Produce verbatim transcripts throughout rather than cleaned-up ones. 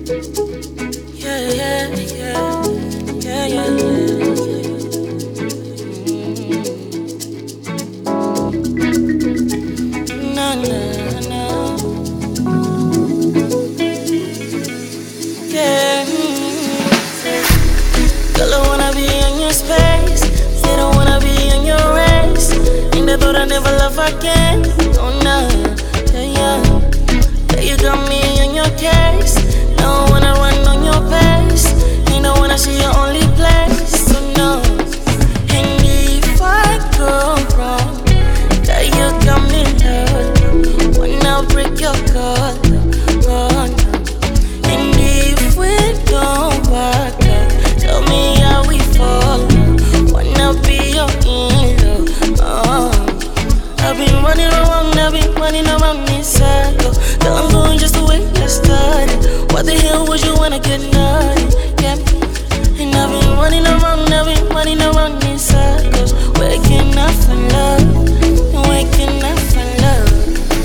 Yeah, yeah, yeah, yeah, yeah, yeah. No, no, no. Yeah. Girl, I wanna be in your space. They don't wanna be in your race. And they thought I never love again. Oh no, yeah, yeah. Yeah, you got me in your case. Don't wanna run on your pace. Ain't no wanna see your only place. So no. And if I go wrong, that you got me love. When I break your code, oh no. And if we don't work out, tell me how we fall. Wanna be your hero. Oh, I've been running around, I've been running around in circles. Girl, I'm going just the way I started. What the hell would you wanna get naughty? Yeah. And I've been running around, I've been running around in circles. Waking up for love, waking up for love.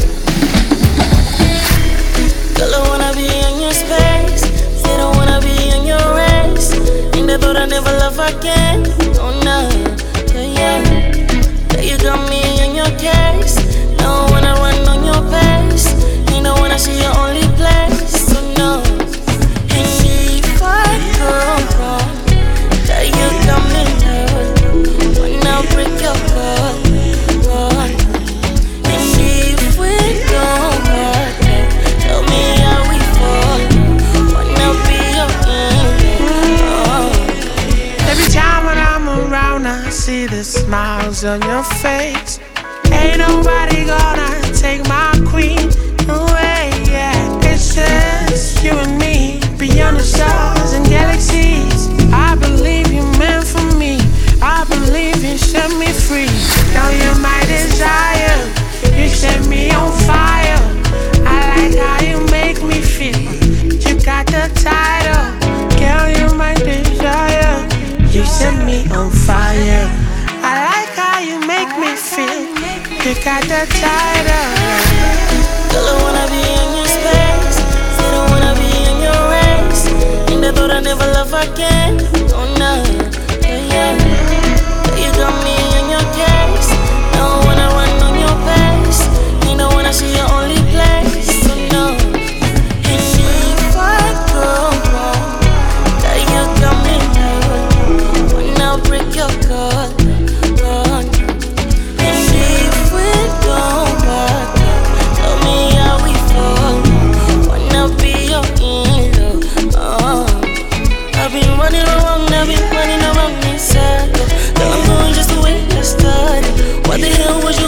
Girl, I wanna be in your space. They don't wanna be in your race. And they thought I never love again. Oh no, yeah, yeah. Yeah, you got me in your case. Don't wanna run on your pace. Ain't no wanna see your only place. So no. And if I go wrong, that you got me love. When I break your code, oh. And if we don't work out, tell me how we fall. Wanna be your hero. Oh. Every time when I'm around, I see the smiles on your face. Ain't nobody gonna take my queen away, yeah. It's just you and me, beyond the stars and galaxies. I believe you meant for me. I believe you set me free. Now you're my desire. You set me on fire. I like how you make me feel. You got the title, girl, you're my desire. You set me on fire. I like how you make me feel. You got the title. Girl, I wanna be in your space. They don't wanna be in your race. And they thought I never love again. Oh no, yeah, yeah. Yeah, you got me in your case. Don't wanna run on your pace. Ain't no wanna see your only place. So no. And if I go wrong, that you got me love. When I break your code, oh no. And if we don't work out, tell me how we fall. Wanna be your hero. Oh, I've been running around, I've been running around in circles. Girl, I'm going just the way I started. What the hell was you